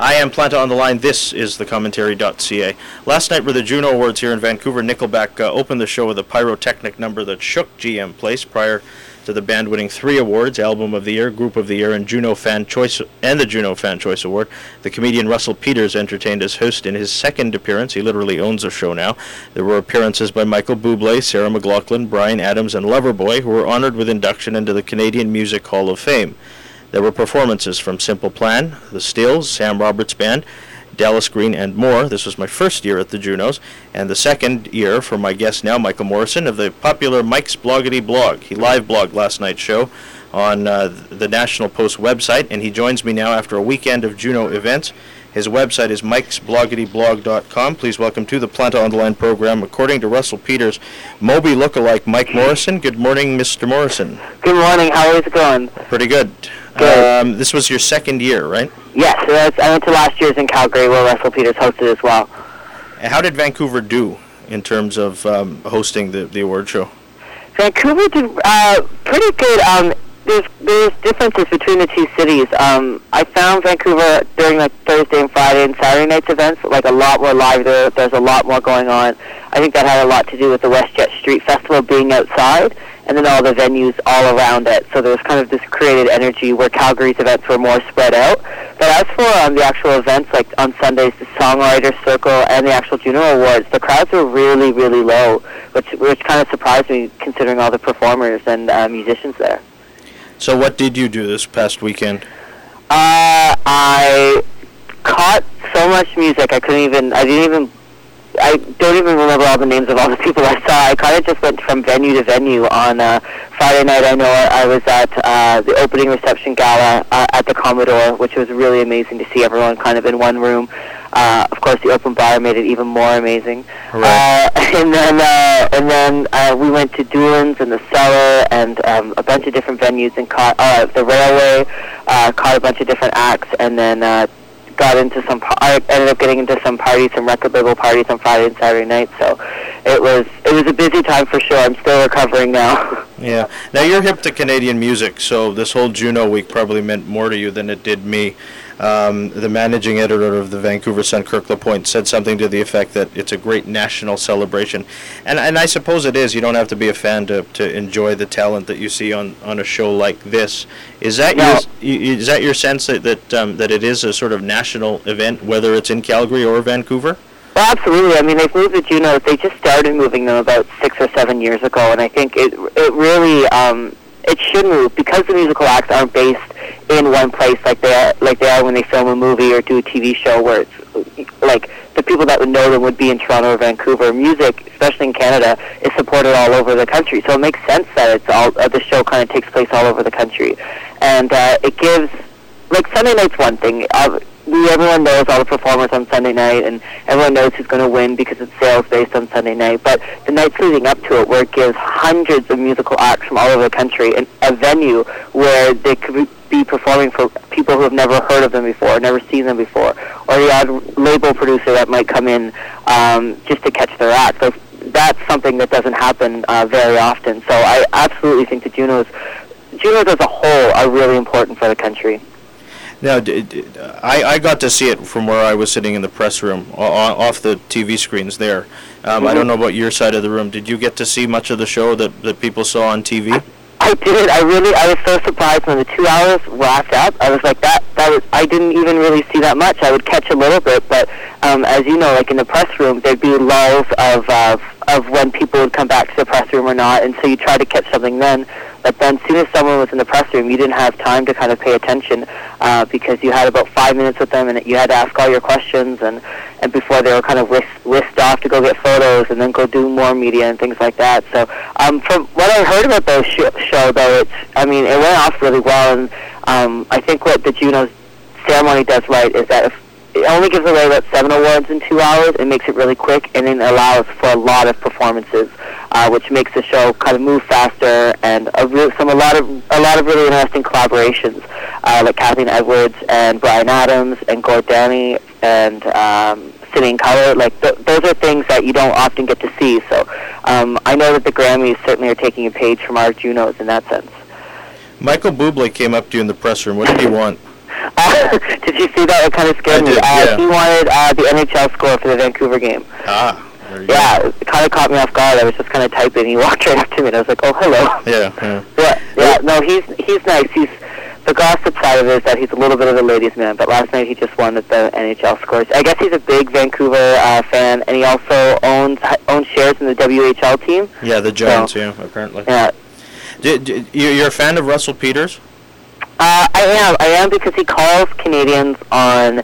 I am Planta on the line. This is the commentary.ca. Last night were the Juno Awards here in Vancouver. Nickelback opened the show with a pyrotechnic number that shook GM Place prior to the band winning 3 awards: Album of the Year, Group of the Year, and Juno Fan Choice, and the Juno Fan Choice Award. The comedian Russell Peters entertained as host in his second appearance. He literally owns a show now. There were appearances by Michael Bublé, Sarah McLachlan, Bryan Adams, and Loverboy, who were honored with induction into the Canadian Music Hall of Fame. There were performances from Simple Plan, The Stills, Sam Roberts Band, Dallas Green, and more. This was my first year at the Junos, and the second year for my guest now, Michael Morrison, of the popular Mike's Bloggity Blog. He live blogged last night's show on the National Post website, and he joins me now after a weekend of Juno events. His website is mikesbloggityblog.com. Please welcome to the Planta on the Line program, according to Russell Peters, Moby lookalike Mike Morrison. Good morning, Mr. Morrison. Good morning. How is it going? Pretty good. Good. This was your second year, right? Yes. I went to last year's in Calgary, where Russell Peters hosted as well. And how did Vancouver do in terms of hosting the award show? Vancouver did pretty good. There's differences between the two cities. I found Vancouver during like Thursday and Friday and Saturday nights events like a lot more live there. There's a lot more going on. I think that had a lot to do with the WestJet Street Festival being outside, and then all the venues all around it. So there was kind of this created energy where Calgary's events were more spread out. But as for the actual events, like on Sundays, the Songwriters Circle and the actual Juno Awards, the crowds were really, really low, which kind of surprised me considering all the performers and musicians there. So what did you do this past weekend? I caught so much music I don't even remember all the names of all the people I saw. I kind of just went from venue to venue. On Friday night, I know I was at the opening reception gala at the Commodore, which was really amazing to see everyone kind of in one room. Of course, the open bar made it even more amazing. Right. And then we went to Doolin's and the Cellar and a bunch of different venues and caught the Railway, caught a bunch of different acts, and then I ended up getting into some parties, some record label parties on Friday and Saturday night. So it was a busy time for sure. I'm still recovering now. Yeah. Now you're hip to Canadian music, so this whole Juno week probably meant more to you than it did me. The managing editor of the Vancouver Sun, Kirk LaPointe, said something to the effect that it's a great national celebration, and I suppose it is. You don't have to be a fan to enjoy the talent that you see on a show like this. Is that your sense that it is a sort of national event, whether it's in Calgary or Vancouver? Well, absolutely. I mean, they've moved the Junos. They just started moving them about 6 or 7 years ago, and I think it really it should move because the musical acts aren't based in one place like they are when they film a movie or do a TV show, where it's like the people that would know them would be in Toronto or Vancouver. Music, especially in Canada, is supported all over the country, so it makes sense that the show kind of takes place all over the country, and it gives, like, Sunday night's one thing. Everyone knows all the performers on Sunday night, and everyone knows who's going to win because it's sales-based on Sunday night. But the nights leading up to it, where it gives hundreds of musical acts from all over the country, and a venue where they could be performing for people who have never heard of them before, never seen them before, or the odd label producer that might come in just to catch their act. So that's something that doesn't happen very often. So I absolutely think the Junos as a whole are really important for the country. Now, I got to see it from where I was sitting in the press room, off the TV screens there. I don't know about your side of the room. Did you get to see much of the show that people saw on TV? I did. I was so surprised when the 2 hours wrapped up. I was like, I didn't even really see that much. I would catch a little bit, but as you know, like in the press room, there'd be lulls of when people would come back to the press room or not, and so you try to catch something then. But then as soon as someone was in the press room, you didn't have time to kind of pay attention because you had about 5 minutes with them, and you had to ask all your questions, and before they were kind of whisked off to go get photos and then go do more media and things like that. So from what I heard about the show, though, it went off really well, and I think what the Junos ceremony does right is that if it only gives away about 7 awards in 2 hours. It makes it really quick, and then allows for a lot of performances, which makes the show kind of move faster, and a lot of really interesting collaborations, like Kathleen Edwards and Bryan Adams and Gord Downie and City and Color. Like those are things that you don't often get to see. So I know that the Grammys certainly are taking a page from our Junos in that sense. Michael Bublé came up to you in the press room. What did he want? Did you see that? It kind of scared me. Yeah. He wanted the NHL score for the Vancouver game. There you Yeah, it kind of caught me off guard. I was just kind of typing. He walked right up to me, and I was like, "Oh, hello." Yeah. Yeah. No, he's nice. He's the gossip side of it is that he's a little bit of a ladies' man. But last night he just won at the NHL scores. I guess he's a big Vancouver fan, and he also owns shares in the WHL team. Yeah, the Giants. So, apparently. Yeah. You're a fan of Russell Peters? I am because he calls Canadians on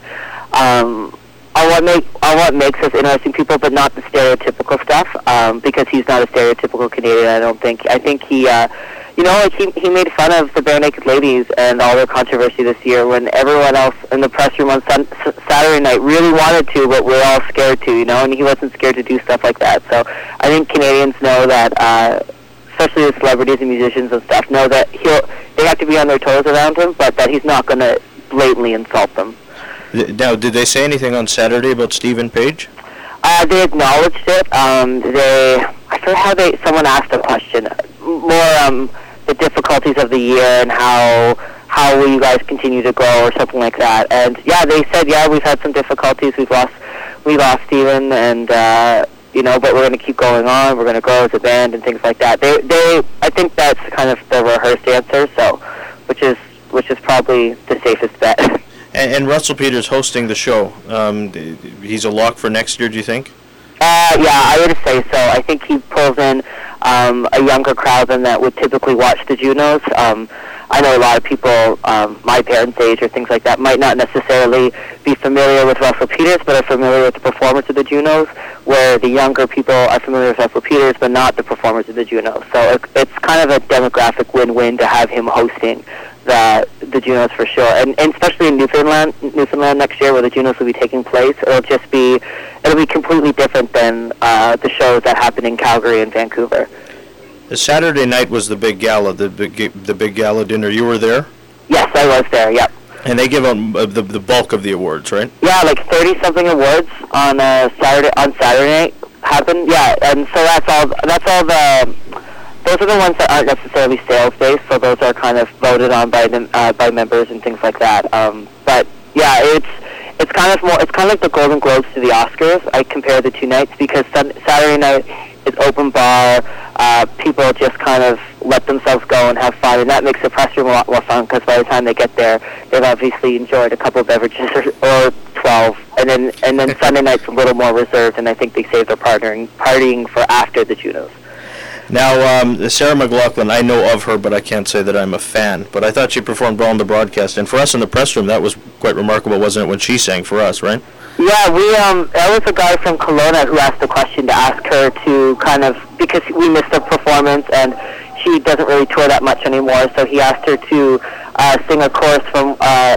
what makes us interesting people, but not the stereotypical stuff. Because he's not a stereotypical Canadian, I don't think. I think he, he made fun of the Bare Naked Ladies and all their controversy this year when everyone else in the press room on Saturday night really wanted to, but we're all scared to, and he wasn't scared to do stuff like that. So I think Canadians know that. Especially the celebrities and musicians and stuff, know that they have to be on their toes around him, but that he's not going to blatantly insult them. Now, did they say anything on Saturday about Stephen Page? They acknowledged it. I forget how someone asked a question, more the difficulties of the year and how will you guys continue to grow or something like that. And yeah, they said we've had some difficulties. We lost Stephen and. But we're going to keep going on. We're going to grow as a band and things like that. I think that's kind of the rehearsed answer. So, which is probably the safest bet. And Russell Peters hosting the show. He's a lock for next year. Do you think? Yeah, I would say so. I think he pulls in a younger crowd than that would typically watch the Junos. I know a lot of people, my parents' age or things like that, might not necessarily be familiar with Russell Peters, but are familiar with the performance of the Junos, where the younger people are familiar with Russell Peters, but not the performance of the Junos. So it's kind of a demographic win-win to have him hosting the Junos for sure, and especially in Newfoundland next year, where the Junos will be taking place. It'll be completely different than the shows that happen in Calgary and Vancouver. The Saturday night was the big gala, the big gala dinner. You were there? Yes, I was there. Yep. And they give out the bulk of the awards, right? Yeah, like 30-something awards on Saturday night happened. Yeah, and so that's all the. Those are the ones that aren't necessarily sales based, so those are kind of voted on by members and things like that. But yeah, it's kind of like the Golden Globes to the Oscars. I compare the two nights because Saturday night is open bar. People just kind of let themselves go and have fun, and that makes the press room a lot more fun because by the time they get there, they've obviously enjoyed a couple of beverages or 12, and then Sunday night's a little more reserved, and I think they save their partying for after the Junos. Now, Sarah McLachlan, I know of her, but I can't say that I'm a fan. But I thought she performed well on the broadcast, and for us in the press room, that was quite remarkable, wasn't it, when she sang for us, right? Yeah, there was a guy from Kelowna who asked the question to ask her to kind of, because we missed the performance, and she doesn't really tour that much anymore, so he asked her to sing a chorus from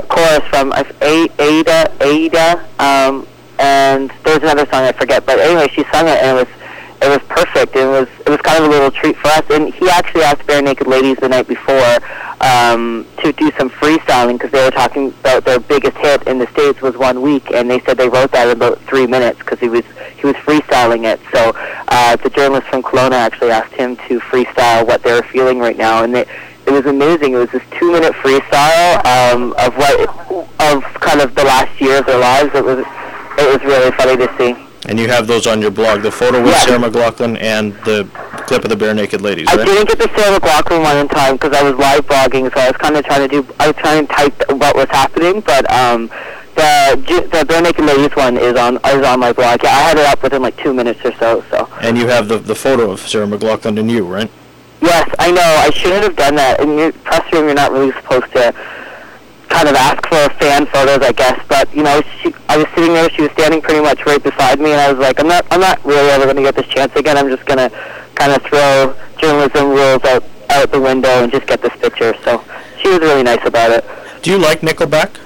Aida, and there's another song I forget, but anyway, she sung it, and it was perfect. It was kind of a little treat for us. And he actually asked Bare Naked Ladies the night before to do some freestyling because they were talking about their biggest hit in the States was 1 week, and they said they wrote that in about 3 minutes because he was freestyling it. So the journalist from Kelowna actually asked him to freestyle what they were feeling right now, and it was amazing. It was this 2-minute freestyle of kind of the last year of their lives. It was really funny to see. And you have those on your blog, the photo with Sarah McLachlan and the clip of the Bare Naked Ladies, right? I didn't get the Sarah McLachlan one in time because I was live blogging, so I was kind of trying to type what was happening, but the Bare Naked Ladies one is on my blog. Yeah, I had it up within like 2 minutes or so. And you have the photo of Sarah McLachlan and you, right? Yes, I know. I shouldn't have done that. In your press room, you're not really supposed to kind of ask for fan photos, I guess, but I was sitting there, she was standing pretty much right beside me, and I was like, I'm not really ever going to get this chance again. I'm just going to kind of throw journalism rules out the window and just get this picture. So she was really nice about it. Do you like Nickelback?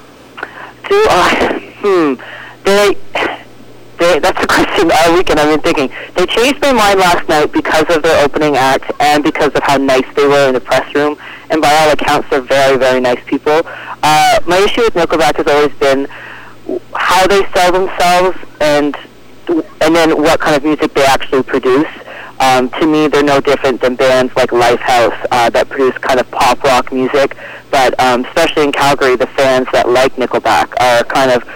That's a question all weekend I've been thinking. They changed my mind last night because of their opening act and because of how nice they were in the press room. And by all accounts, they're very, very nice people. My issue with Nickelback has always been how they sell themselves and then what kind of music they actually produce. To me, they're no different than bands like Lifehouse that produce kind of pop rock music. But especially in Calgary, the fans that like Nickelback are kind of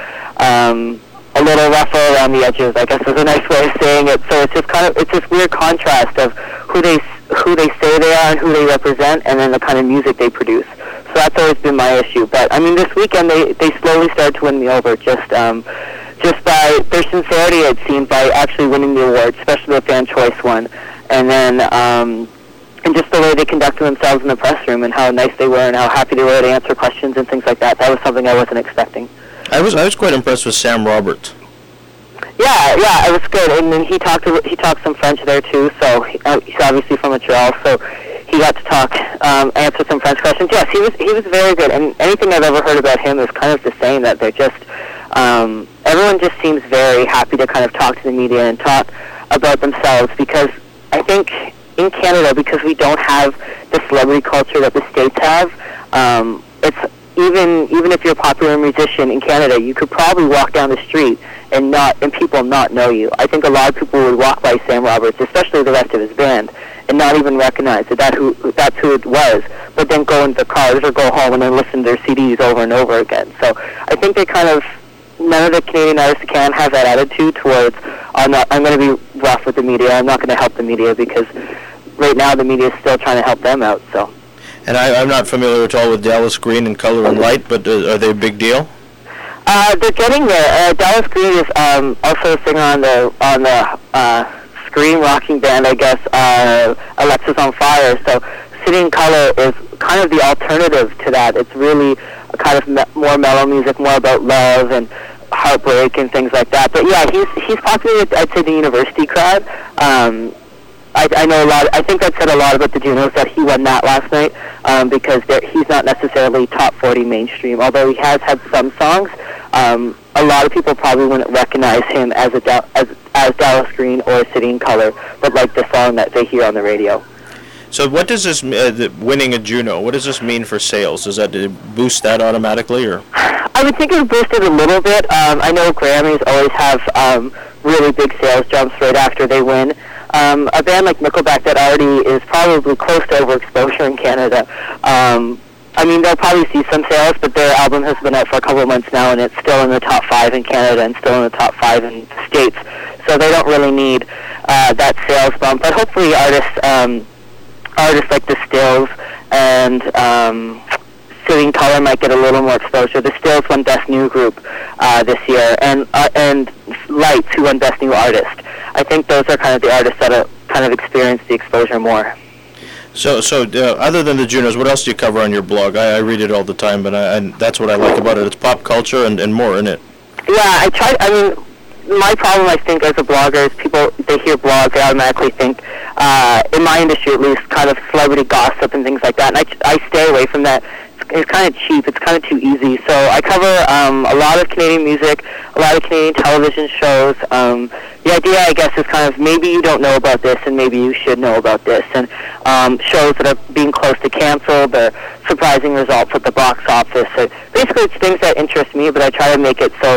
a little rougher around the edges, I guess is a nice way of saying it. So it's this weird contrast of who they say they are and who they represent, and then the kind of music they produce. So that's always been my issue. But I mean, this weekend they slowly started to win me over, just by their sincerity, it seemed, by actually winning the award, especially the fan choice one, and then and just the way they conducted themselves in the press room and how nice they were and how happy they were to answer questions and things like that. That was something I wasn't expecting. I was quite impressed with Sam Roberts. Yeah, it was good, and then he talked some French there too. So he's obviously from Montreal, so he got to talk, answer some French questions. Yes, he was very good, and anything I've ever heard about him is kind of the same, that they're just everyone just seems very happy to kind of talk to the media and talk about themselves, because I think in Canada, because we don't have the celebrity culture that the States have, it's even if you're a popular musician in Canada, you could probably walk down the street and people not know you. I think a lot of people would walk by Sam Roberts, especially the rest of his band, and not even recognize that's who it was, but then go into the cars or go home and then listen to their CDs over and over again. So I think none of the Canadian artists can have that attitude towards, I'm going to be rough with the media, I'm not going to help the media, because right now the media is still trying to help them out. So. And I'm not familiar at all with Dallas Green and Color and Light, but are they a big deal? They're getting there. Dallas Green is also a singer on the scream rocking band, I guess, Alexis on Fire. So City and Color is kind of the alternative to that. It's really a kind of more mellow music, more about love and heartbreak and things like that. But yeah, he's popular with, I'd say, the university crowd. I know a lot. I think that said a lot about the Junos that he won that last night, because he's not necessarily top 40 mainstream. Although he has had some songs, a lot of people probably wouldn't recognize him as Dallas Green or City and Color, but like the song that they hear on the radio. So what does this winning a Juno? What does this mean for sales? Does that boost that automatically, or? I would think it would boost it a little bit. I know Grammys always have really big sales jumps right after they win. A band like Nickelback that already is probably close to overexposure in Canada, I mean, they'll probably see some sales, but their album has been out for a couple of months now, and it's still in the top 5 in Canada and still in the top 5 in the States, so they don't really need that sales bump. But hopefully artists like The Stills and City and Color might get a little more exposure. The Stills won Best New Group this year, and Lights, who won Best New Artist. I think those are kind of the artists that kind of experience the exposure more. So other than the Junos, what else do you cover on your blog? I read it all the time, but that's what I like about it. It's pop culture and more in it. Yeah, I mean, my problem, I think, as a blogger is people, they hear blog, they automatically think, in my industry at least, kind of celebrity gossip and things like that, and I stay away from that. It's kind of cheap. It's kind of too easy. So I cover a lot of Canadian music, a lot of Canadian television shows. The idea, I guess, is kind of maybe you don't know about this and maybe you should know about this. And shows that are being close to canceled, or surprising results at the box office. So basically, it's things that interest me, but I try to make it so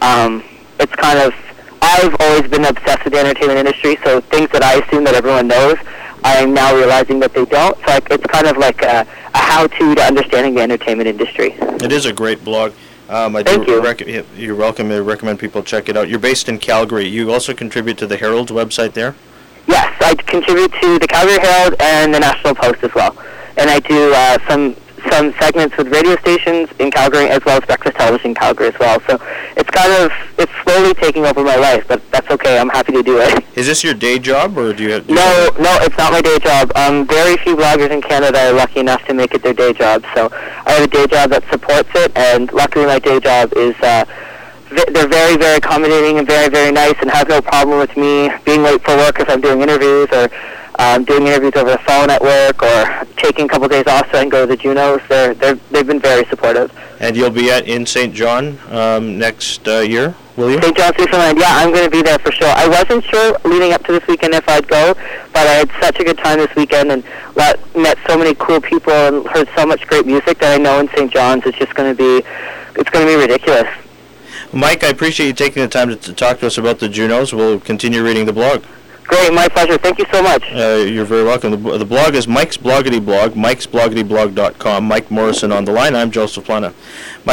it's kind of, I've always been obsessed with the entertainment industry, so things that I assume that everyone knows, I'm now realizing that they don't. So it's kind of like a how-to to understanding the entertainment industry. It is a great blog. Thank you. You're welcome. I recommend people check it out. You're based in Calgary. You also contribute to the Herald's website there? Yes, I contribute to the Calgary Herald and the National Post as well. And I do some segments with radio stations in Calgary as well as breakfast television in Calgary as well. So it's slowly taking over my life, but that's okay. I'm happy to do it. Is this your day job, or do you have... No, it's not my day job. Very few bloggers in Canada are lucky enough to make it their day job. So I have a day job that supports it, and luckily my day job is... they're very, very accommodating and very, very nice, and have no problem with me being late for work if I'm doing interviews, or doing interviews over the phone at work, or taking a couple days off so I can go to the Junos. They've been very supportive. And you'll be in St. John next year, will you? St. John's, Newfoundland. Yeah, I'm going to be there for sure. I wasn't sure leading up to this weekend if I'd go, but I had such a good time this weekend and met so many cool people and heard so much great music that I know in St. John's it's going to be ridiculous. Mike, I appreciate you taking the time to talk to us about the Junos. We'll continue reading the blog. Great, my pleasure. Thank you so much. You're very welcome. The blog is Mike's Bloggity Blog, mikesbloggityblog.com. Mike Morrison on the line. I'm Joseph Plana.